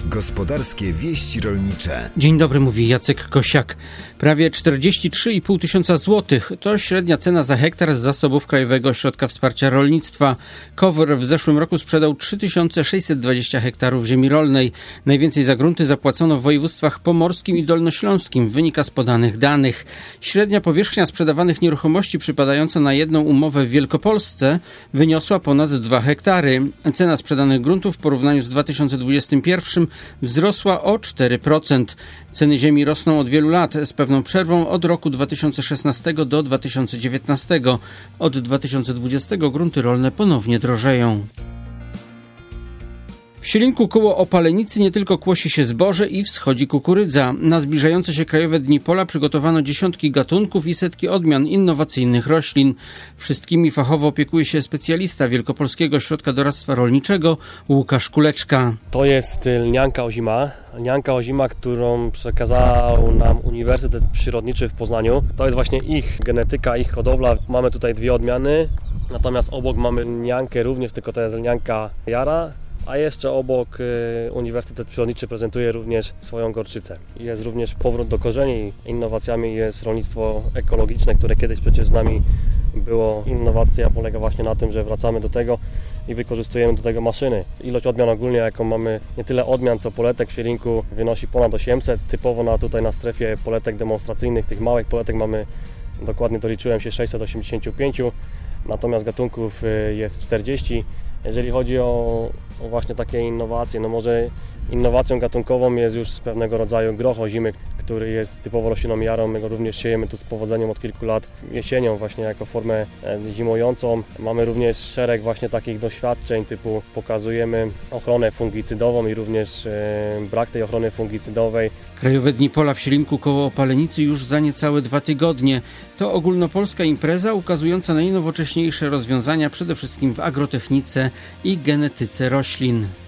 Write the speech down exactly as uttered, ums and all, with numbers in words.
Gospodarskie wieści rolnicze. Dzień dobry, mówi Jacek Kosiak. Prawie czterdzieści trzy i pół tysiąca złotych to średnia cena za hektar z zasobów Krajowego Ośrodka Wsparcia Rolnictwa. KOWR w zeszłym roku sprzedał trzy tysiące sześćset dwadzieścia hektarów ziemi rolnej. Najwięcej za grunty zapłacono w województwach pomorskim i dolnośląskim, wynika z podanych danych. Średnia powierzchnia sprzedawanych nieruchomości przypadająca na jedną umowę w Wielkopolsce wyniosła ponad dwa hektary. Cena sprzedanych gruntów w porównaniu z dwa tysiące dwudziestym pierwszym wzrosła o cztery procent. Ceny ziemi rosną od wielu lat, z pewną przerwą od roku dwa tysiące szesnastego do dwa tysiące dziewiętnastego. Od dwa tysiące dwudziestego grunty rolne ponownie drożeją. W Zielinku koło Opalenicy nie tylko kłosi się zboże i wschodzi kukurydza. Na zbliżające się Krajowe Dni Pola przygotowano dziesiątki gatunków i setki odmian innowacyjnych roślin. Wszystkimi fachowo opiekuje się specjalista Wielkopolskiego Ośrodka Doradztwa Rolniczego Łukasz Kuleczka. To jest lnianka ozima. Lnianka ozima, którą przekazał nam Uniwersytet Przyrodniczy w Poznaniu. To jest właśnie ich genetyka, ich hodowla. Mamy tutaj dwie odmiany, natomiast obok mamy lniankę również, tylko to jest lnianka jara. A jeszcze obok y, Uniwersytet Przyrodniczy prezentuje również swoją gorczycę. Jest również powrót do korzeni. Innowacjami jest rolnictwo ekologiczne, które kiedyś przecież z nami było. Innowacja polega właśnie na tym, że wracamy do tego i wykorzystujemy do tego maszyny. Ilość odmian ogólnie, jaką mamy, nie tyle odmian, co poletek w Zielinku, wynosi ponad osiemset. Typowo na, tutaj na strefie poletek demonstracyjnych, tych małych poletek mamy, dokładnie doliczyłem się, sześćset osiemdziesiąt pięć, natomiast gatunków y, jest czterdzieści. Jeżeli chodzi o, o właśnie takie innowacje, no może innowacją gatunkową jest już pewnego rodzaju groch ozimy, który jest typowo rośliną jarą. My go również siejemy tu z powodzeniem od kilku lat jesienią właśnie jako formę zimującą. Mamy również szereg właśnie takich doświadczeń typu pokazujemy ochronę fungicydową i również e, brak tej ochrony fungicydowej. Krajowe Dni Pola w Zielinku koło Opalenicy już za niecałe dwa tygodnie. To ogólnopolska impreza ukazująca najnowocześniejsze rozwiązania przede wszystkim w agrotechnice i genetyce roślin.